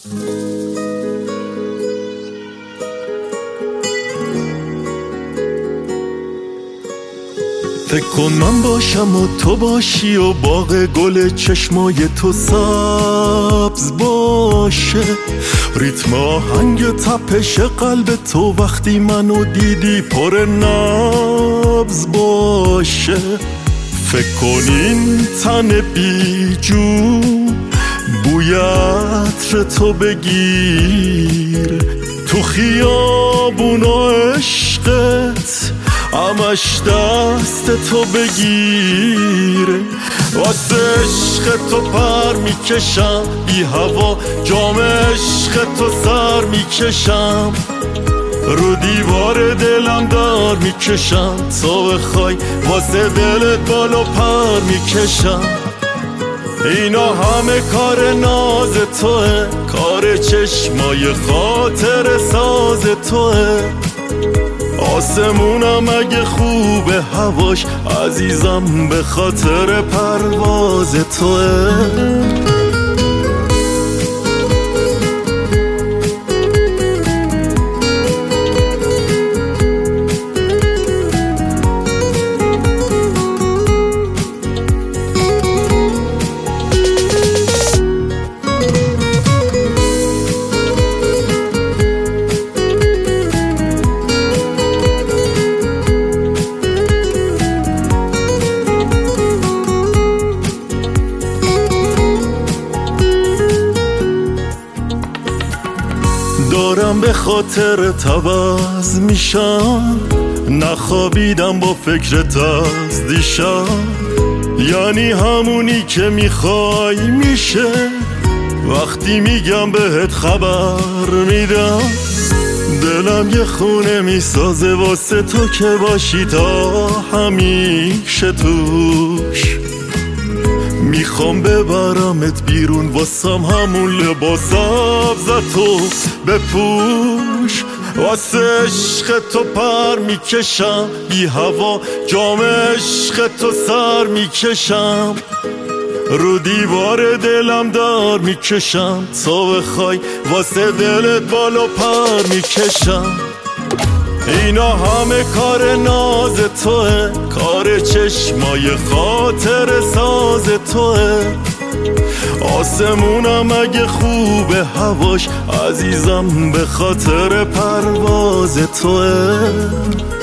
فکر کن من باشم و تو باشی و باغ گل چشمای تو سبز باشه، ریتم آهنگ تپش قلب تو وقتی منو دیدی پر نبض باشه. فکر کن این تن بیجون بوی عطر تو بگیر، تو خیابون و عشقت همش دست تو بگیره. واسه عشق تو پر میکشم بی هوا، جام عشق تو سر میکشم، رو دیوار دلم دار میکشم، تا بخوای واسه دلت بالا پر میکشم. اینا همه کار ناز توه، کار چشمای خاطر ساز توه. آسمونم اگه خوبه هواش عزیزم به خاطر پرواز توه. دارم به خاطر عوض میشم، نخوابیدم با فکرت از دیشب. یعنی همونی که میخوای میشه وقتی میگم بهت خبر میدم. دلم یه خونه میسازه واسه تو که باشی تا همیشه توش. میخوام ببرمت بیرون واسم همون لباس سبزتو بپوش. واسه عشق تو پر میکشم بی هوا، جام عشق تو سر میکشم، رو دیوار دلم دار میکشم، تا بخوای واسه دلت بالا پر میکشم. اینا همه کار ناز توه، کار چشمای خاطر ساز توه. آسمونم اگه خوبه هواش عزیزم به خاطر پرواز توه.